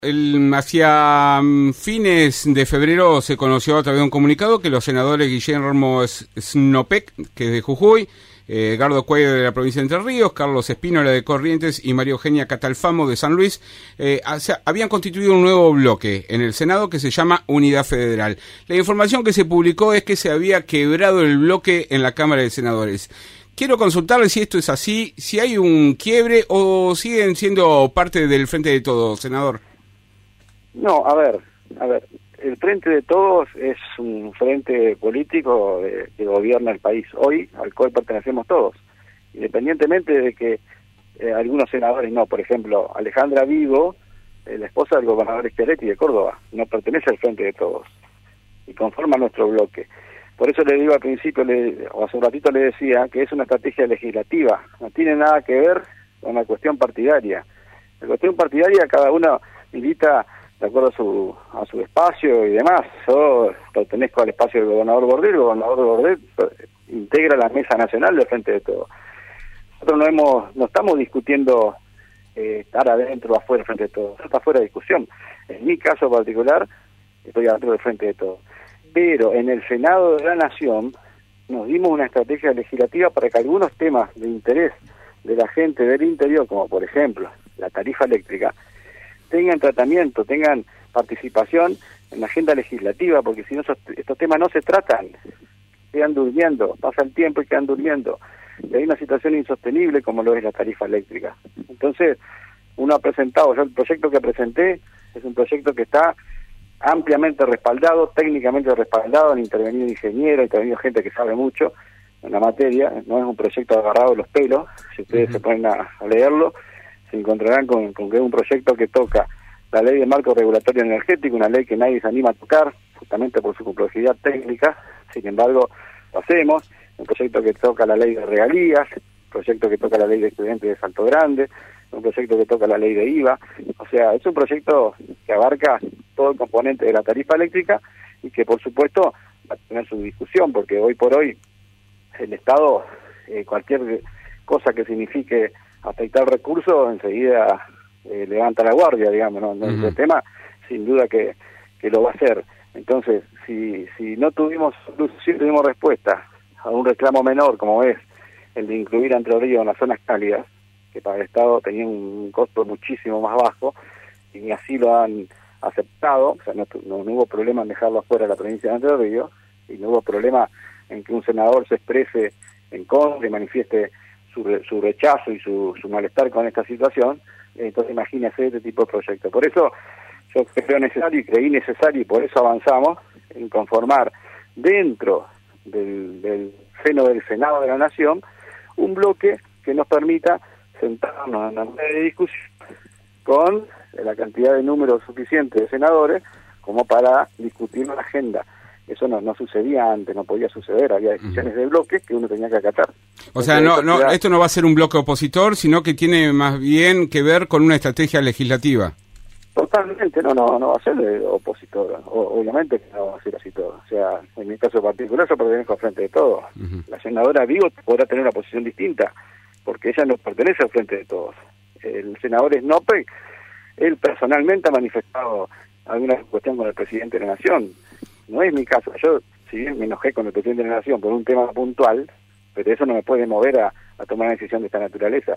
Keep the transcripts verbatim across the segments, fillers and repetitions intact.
El, hacia um, fines de febrero se conoció a través de un comunicado que los senadores Guillermo Snopek, que es de Jujuy, eh, Edgardo Cuellar de la provincia de Entre Ríos, Carlos Espínola de Corrientes y María Eugenia Catalfamo de San Luis, eh, hacia, habían constituido un nuevo bloque en el Senado que se llama Unidad Federal. La información que se publicó es que se había quebrado el bloque en la Cámara de Senadores. Quiero consultarle si esto es así, si hay un quiebre o siguen siendo parte del Frente de Todos, senador. No, a ver, a ver, el Frente de Todos es un frente político de, que gobierna el país hoy, al cual pertenecemos todos, independientemente de que eh, algunos senadores no. Por ejemplo, Alejandra Vigo, eh, la esposa del gobernador Schiaretti de Córdoba, no pertenece al Frente de Todos y conforma nuestro bloque. Por eso le digo al principio, le, o hace un ratito le decía, que es una estrategia legislativa, no tiene nada que ver con la cuestión partidaria. La cuestión partidaria cada uno milita de acuerdo a su a su espacio y demás. Yo pertenezco al espacio del gobernador Bordet, el gobernador Bordet integra la mesa nacional del Frente de Todos. Nosotros no hemos no estamos discutiendo eh, estar adentro o afuera del Frente de Todos, eso está fuera de discusión. En mi caso particular, estoy adentro del Frente de Todos. Pero en el Senado de la Nación nos dimos una estrategia legislativa para que algunos temas de interés de la gente del interior, como por ejemplo la tarifa eléctrica, tengan tratamiento, tengan participación en la agenda legislativa, porque si no estos, estos temas no se tratan, quedan durmiendo, pasa el tiempo y quedan durmiendo, y hay una situación insostenible como lo es la tarifa eléctrica. Entonces, uno ha presentado, yo el proyecto que presenté es un proyecto que está ampliamente respaldado, técnicamente respaldado, han intervenido ingenieros, ha intervenido gente que sabe mucho en la materia, no es un proyecto agarrado de los pelos. Si ustedes uh-huh. se ponen a, a leerlo, se encontrarán con, con que es un proyecto que toca la ley de marco regulatorio energético, una ley que nadie se anima a tocar, justamente por su complejidad técnica. Sin embargo, lo hacemos. Un proyecto que toca la ley de regalías, un proyecto que toca la ley de estudiantes de Salto Grande, un proyecto que toca la ley de I V A. O sea, es un proyecto que abarca todo el componente de la tarifa eléctrica y que, por supuesto, va a tener su discusión, porque hoy por hoy el Estado, eh, cualquier cosa que signifique afectar recursos, enseguida eh, levanta la guardia, digamos, ¿no? Uh-huh. El tema, sin duda que, que lo va a hacer. Entonces, si si no tuvimos si tuvimos respuesta a un reclamo menor, como es el de incluir a Entre Ríos en las zonas cálidas, que para el Estado tenía un costo muchísimo más bajo, y así lo han aceptado, o sea, no, no, no hubo problema en dejarlo afuera de la provincia de Entre Ríos, y no hubo problema en que un senador se exprese en contra y manifieste su, su rechazo y su, su malestar con esta situación. Entonces imagínese este tipo de proyectos. Por eso yo creo necesario y creí necesario, y por eso avanzamos en conformar dentro del, del seno del Senado de la Nación un bloque que nos permita sentarnos en la mesa de discusión con la cantidad de números suficiente de senadores como para discutir una agenda. Eso no, no sucedía antes, no podía suceder, había decisiones de bloques que uno tenía que acatar. O sea, no, no, esto no va a ser un bloque opositor, sino que tiene más bien que ver con una estrategia legislativa. Totalmente, no, no, no va a ser opositor, o, obviamente que no va a ser así todo. O sea, en mi caso particular yo pertenezco al Frente de Todos. Uh-huh. La senadora Vigo podrá tener una posición distinta, porque ella no pertenece al Frente de Todos. El senador Snopek, él personalmente ha manifestado alguna cuestión con el presidente de la Nación. No es mi caso. Yo, si bien me enojé con el presidente de la Nación por un tema puntual, pero eso no me puede mover a, a tomar una decisión de esta naturaleza.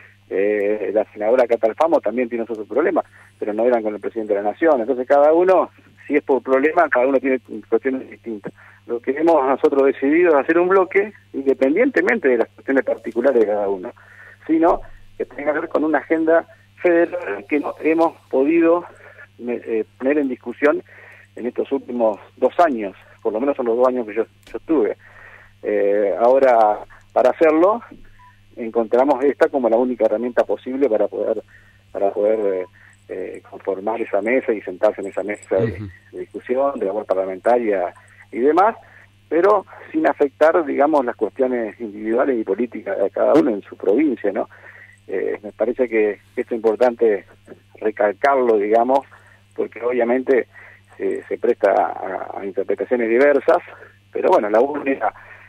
Eh, la senadora Catalfamo también tiene otros problemas, pero no eran con el presidente de la Nación. Entonces cada uno, si es por problema, cada uno tiene cuestiones distintas. Lo que hemos nosotros decidido es hacer un bloque independientemente de las cuestiones particulares de cada uno, sino que tenga que ver con una agenda federal que no hemos podido eh, poner en discusión en estos últimos dos años, por lo menos son los dos años que yo, yo estuve. Eh, ahora, para hacerlo, encontramos esta como la única herramienta posible para poder para poder eh, eh, conformar esa mesa y sentarse en esa mesa de, de discusión, de labor parlamentaria y demás, pero sin afectar, digamos, las cuestiones individuales y políticas de cada uno en su provincia, ¿no? Eh, me parece que, que esto es importante recalcarlo, digamos, porque obviamente eh, se presta a, a interpretaciones diversas, pero bueno, la única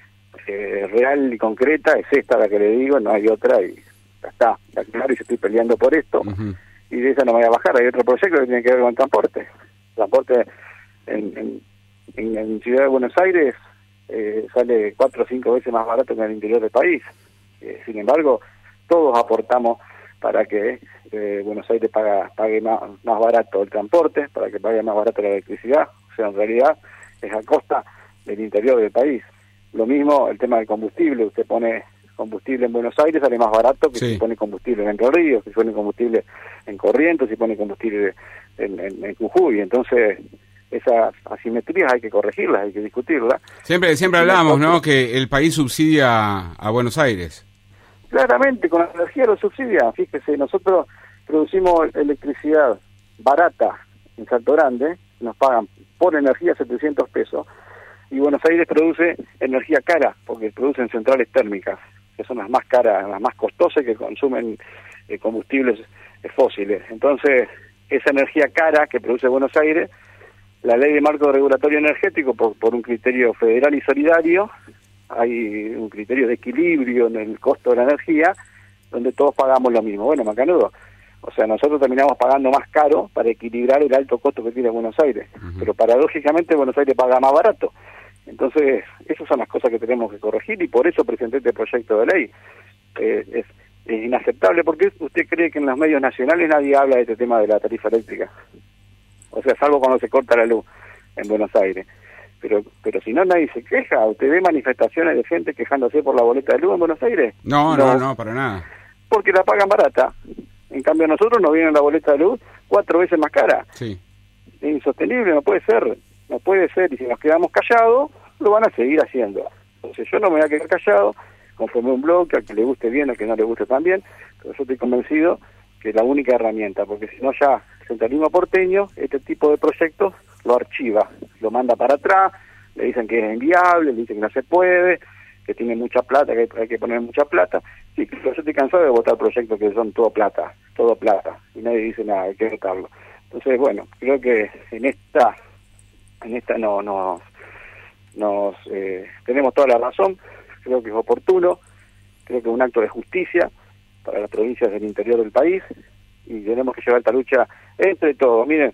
eh, real y concreta es esta la que le digo, no hay otra, y ya está, está claro, y yo estoy peleando por esto. Uh-huh. y de esa no me voy a bajar. Hay otro proyecto que tiene que ver con transporte. Transporte en, en, en, en Ciudad de Buenos Aires eh, sale cuatro o cinco veces más barato que en el interior del país. Eh, sin embargo, todos aportamos para que eh, Buenos Aires paga, pague más, más barato el transporte, para que pague más barato la electricidad. O sea, en realidad es a costa del interior del país. Lo mismo el tema del combustible. Usted pone combustible en Buenos Aires, sale más barato que sí. Si pone combustible en Entre Ríos, que si pone combustible en Corrientes, si pone combustible en, en, en Jujuy. Entonces, esas asimetrías hay que corregirlas, hay que discutirlas. Siempre siempre hablamos, ¿no?, que el país subsidia a Buenos Aires. Claramente, con la energía lo subsidia. Fíjese, nosotros producimos electricidad barata en Salto Grande, nos pagan por energía setecientos pesos, y Buenos Aires produce energía cara, porque producen centrales térmicas, que son las más caras, las más costosas, que consumen eh, combustibles eh, fósiles. Entonces, esa energía cara que produce Buenos Aires, la ley de marco regulatorio energético, por, por un criterio federal y solidario, hay un criterio de equilibrio en el costo de la energía, donde todos pagamos lo mismo. Bueno, macanudo, o sea, nosotros terminamos pagando más caro para equilibrar el alto costo que tiene Buenos Aires, uh-huh. Pero paradójicamente Buenos Aires paga más barato. Entonces, esas son las cosas que tenemos que corregir, y por eso presenté este proyecto de ley. Eh, es, es inaceptable, porque usted cree que en los medios nacionales nadie habla de este tema de la tarifa eléctrica. O sea, salvo cuando se corta la luz en Buenos Aires. Pero pero si no, nadie se queja. ¿Usted ve manifestaciones de gente quejándose por la boleta de luz en Buenos Aires? No, no, no, no, para nada. Porque la pagan barata. En cambio, a nosotros nos viene la boleta de luz cuatro veces más cara. Sí. Es insostenible, no puede ser. No puede ser, y si nos quedamos callados, lo van a seguir haciendo. Entonces yo no me voy a quedar callado, conformé un bloque, al que le guste bien, al que no le guste también, pero yo estoy convencido que es la única herramienta, porque si no ya el centralismo porteño, este tipo de proyectos, lo archiva, lo manda para atrás, le dicen que es inviable, le dicen que no se puede, que tiene mucha plata, que hay que poner mucha plata. Sí, pero yo estoy cansado de votar proyectos que son todo plata, todo plata, y nadie dice nada, hay que votarlo. Entonces, bueno, creo que en esta en esta no nos nos eh, tenemos toda la razón. Creo que es oportuno, creo que es un acto de justicia para las provincias del interior del país, y tenemos que llevar esta lucha entre todos. Miren,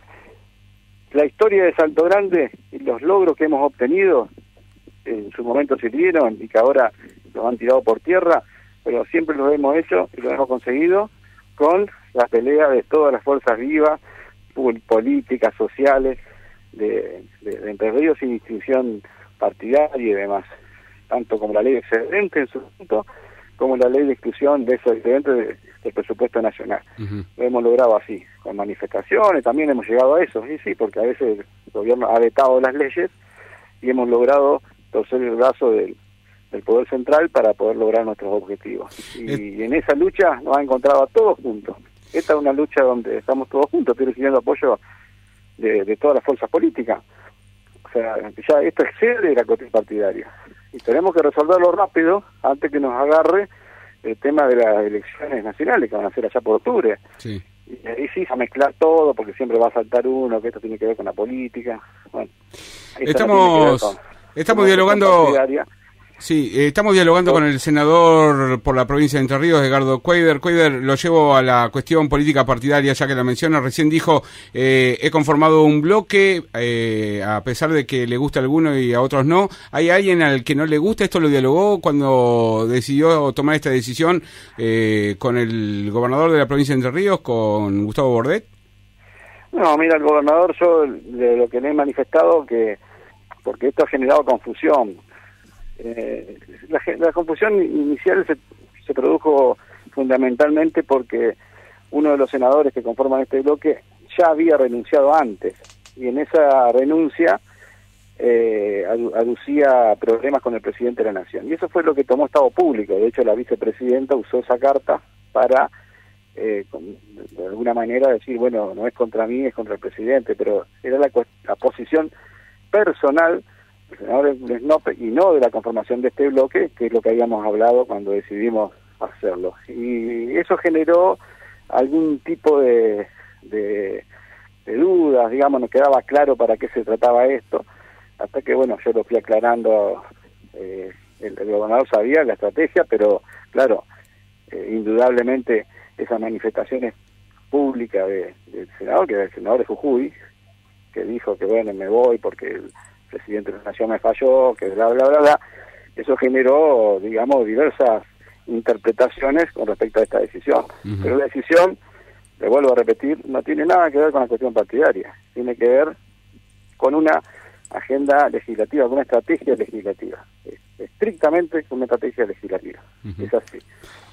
la historia de Salto Grande y los logros que hemos obtenido en su momento sirvieron y que ahora los han tirado por tierra, pero siempre lo hemos hecho y lo hemos conseguido con la pelea de todas las fuerzas vivas, políticas, sociales, de, de, de Entre Ríos, sin distinción partidaria y demás, tanto como la ley de excedente en su punto, como la ley de exclusión de esos excedentes de, del presupuesto nacional. Uh-huh. Lo hemos logrado así, con manifestaciones, también hemos llegado a eso, y sí, porque a veces el gobierno ha vetado las leyes y hemos logrado torcer el brazo del, del Poder Central para poder lograr nuestros objetivos. Y, eh. y en esa lucha nos ha encontrado a todos juntos. Esta es una lucha donde estamos todos juntos, estoy recibiendo apoyo de, de todas las fuerzas políticas. O sea, ya esto excede la cuestión partidaria. Y tenemos que resolverlo rápido antes que nos agarre el tema de las elecciones nacionales que van a ser allá por octubre. Sí. Y ahí sí a mezclar todo, porque siempre va a saltar uno, que esto tiene que ver con la política. Bueno, estamos no estamos dialogando. Sí, eh, estamos dialogando con el senador por la provincia de Entre Ríos, Edgardo Cuader. Cuader, lo llevo a la cuestión política partidaria, ya que la menciona. Recién dijo, eh, he conformado un bloque, eh, a pesar de que le gusta a alguno y a otros no. ¿Hay alguien al que no le gusta? ¿Esto lo dialogó cuando decidió tomar esta decisión eh, con el gobernador de la provincia de Entre Ríos, con Gustavo Bordet? No, mira, el gobernador, yo de lo que le he manifestado, que porque esto ha generado confusión. Eh, la, la confusión inicial se, se produjo fundamentalmente porque uno de los senadores que conforman este bloque ya había renunciado antes, y en esa renuncia eh, aducía problemas con el presidente de la Nación, y eso fue lo que tomó Estado Público. De hecho, la vicepresidenta usó esa carta para eh, con, de alguna manera decir, bueno, no es contra mí, es contra el presidente, pero era la, la posición personal del senador Snope y no de la conformación de este bloque, que es lo que habíamos hablado cuando decidimos hacerlo. Y eso generó algún tipo de, de, de dudas, digamos, no quedaba claro para qué se trataba esto, hasta que, bueno, yo lo fui aclarando. eh, el, el gobernador sabía la estrategia, pero, claro, eh, indudablemente esas manifestaciones pública de, del senador, que era el senador de Jujuy, que dijo que bueno, me voy porque el presidente de la Nación me falló, que bla, bla, bla, bla. Eso generó, digamos, diversas interpretaciones con respecto a esta decisión. Uh-huh. Pero la decisión, le vuelvo a repetir, no tiene nada que ver con la cuestión partidaria, tiene que ver con una agenda legislativa, con una estrategia legislativa, estrictamente con una estrategia legislativa. Uh-huh. Es así.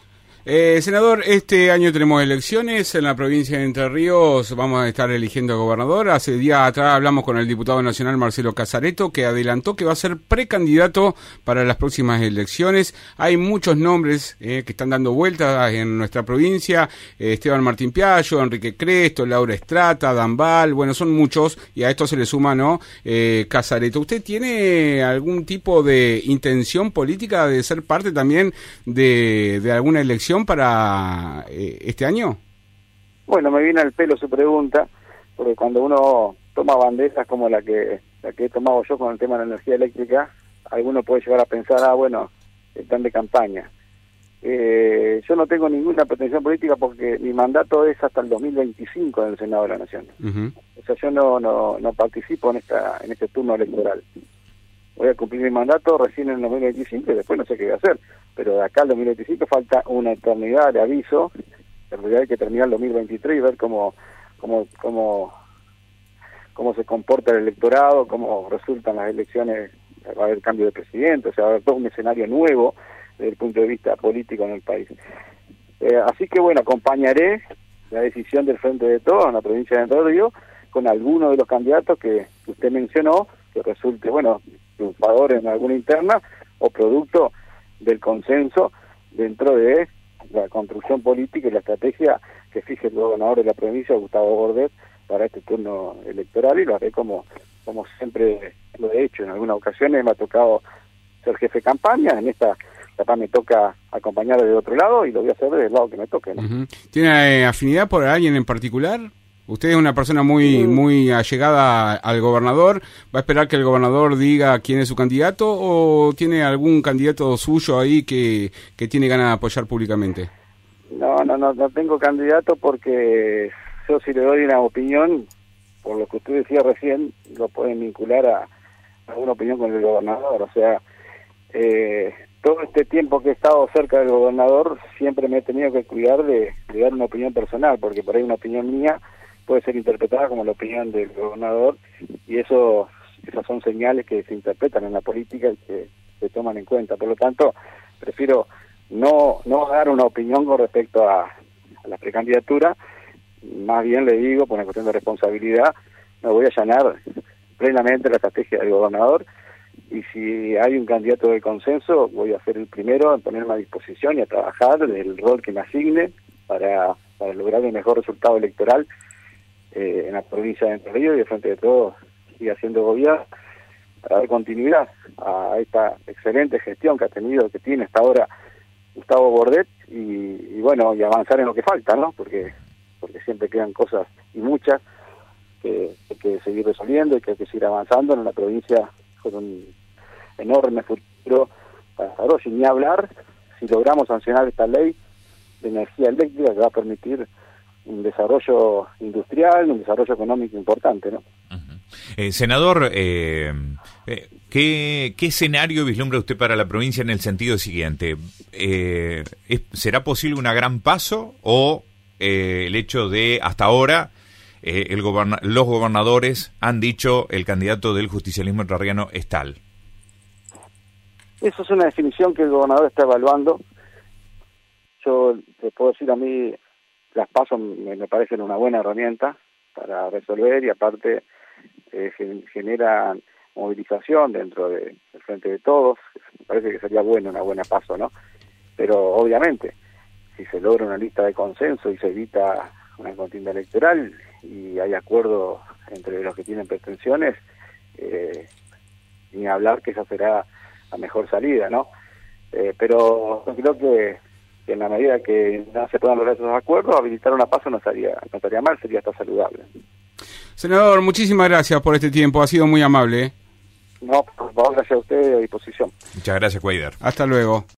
Eh, senador, este año tenemos elecciones en la provincia de Entre Ríos, vamos a estar eligiendo gobernador. Hace días atrás hablamos con el diputado nacional Marcelo Casareto, que adelantó que va a ser precandidato para las próximas elecciones. Hay muchos nombres eh, que están dando vueltas en nuestra provincia, eh, Esteban Martín Piaggio, Enrique Cresto, Laura Estrata, Dambal, bueno, son muchos, y a esto se le suma, ¿no?, eh, Casareto. ¿Usted tiene algún tipo de intención política de ser parte también de, de alguna elección para eh, este año? Bueno, me viene al pelo su pregunta, porque cuando uno toma banderas como la que la que he tomado yo con el tema de la energía eléctrica, alguno puede llegar a pensar, ah, bueno, están de campaña. Eh, yo no tengo ninguna pretensión política porque mi mandato es hasta el dos mil veinticinco en el Senado de la Nación. Uh-huh. O sea, yo no, no, no participo en esta en este turno electoral. Voy a cumplir mi mandato recién en el dos mil veinticinco y después no sé qué voy a hacer. Pero de acá al dos mil veinticinco falta una eternidad de aviso. En realidad hay que terminar el dos mil veintitrés y ver cómo, cómo, cómo, cómo se comporta el electorado, cómo resultan las elecciones. Va a haber cambio de presidente, o sea, va a haber todo un escenario nuevo desde el punto de vista político en el país. Eh, así que bueno, acompañaré la decisión del Frente de Todos en la provincia de Entre Ríos con alguno de los candidatos que usted mencionó, que resulte, bueno, triunfador en alguna interna o producto del consenso dentro de la construcción política y la estrategia que fije el gobernador de la provincia, Gustavo Bordet, para este turno electoral, y lo haré como, como siempre lo he hecho. En algunas ocasiones me ha tocado ser jefe de campaña, en esta etapa me toca acompañar de otro lado y lo voy a hacer del lado que me toque, ¿no? Uh-huh. ¿Tiene afinidad por alguien en particular? Usted es una persona muy muy allegada al gobernador. ¿Va a esperar que el gobernador diga quién es su candidato o tiene algún candidato suyo ahí que, que tiene ganas de apoyar públicamente? No, no, no, no tengo candidato porque yo si le doy una opinión, por lo que usted decía recién, lo pueden vincular a, a una opinión con el gobernador. O sea, eh, todo este tiempo que he estado cerca del gobernador siempre me he tenido que cuidar de, de dar una opinión personal, porque por ahí una opinión mía puede ser interpretada como la opinión del gobernador, y eso esas son señales que se interpretan en la política y que se toman en cuenta. Por lo tanto, prefiero no no dar una opinión con respecto a, a la precandidatura. Más bien le digo, por una cuestión de responsabilidad, me voy a allanar plenamente la estrategia del gobernador, y si hay un candidato del consenso, voy a ser el primero en ponerme a disposición y a trabajar del rol que me asigne para, para lograr el mejor resultado electoral Eh, en la provincia de Entre Ríos, y de Frente de Todos sigue haciendo gobierno para dar continuidad a esta excelente gestión que ha tenido, que tiene hasta ahora Gustavo Bordet, y, y bueno, y avanzar en lo que falta, ¿no? Porque porque siempre quedan cosas, y muchas, que hay que seguir resolviendo y que hay que seguir avanzando en una provincia con un enorme futuro para desarrollo. Y ni hablar si logramos sancionar esta ley de energía eléctrica que va a permitir un desarrollo industrial, un desarrollo económico importante, ¿no? Uh-huh. Eh, senador, eh, eh, ¿qué, ¿qué escenario vislumbra usted para la provincia en el sentido siguiente? Eh, ¿es, ¿Será posible una gran paso o eh, el hecho de, hasta ahora, eh, el goberna- los gobernadores han dicho el candidato del justicialismo entrerriano es tal? Eso es una definición que el gobernador está evaluando. Yo te puedo decir, a mí las PASO me, me parecen una buena herramienta para resolver, y aparte eh, generan movilización dentro de, del Frente de Todos. Me parece que sería bueno una buena PASO, ¿no? Pero obviamente, si se logra una lista de consenso y se evita una contienda electoral y hay acuerdo entre los que tienen pretensiones, eh, ni hablar que esa será la mejor salida, ¿no? Eh, pero creo que que en la medida que no se puedan lograr esos acuerdos, habilitar una PASO no estaría, no estaría mal, sería hasta saludable. Senador, muchísimas gracias por este tiempo, ha sido muy amable. No, por favor, gracias a usted, a disposición. Muchas gracias, Cuaidar. Hasta luego.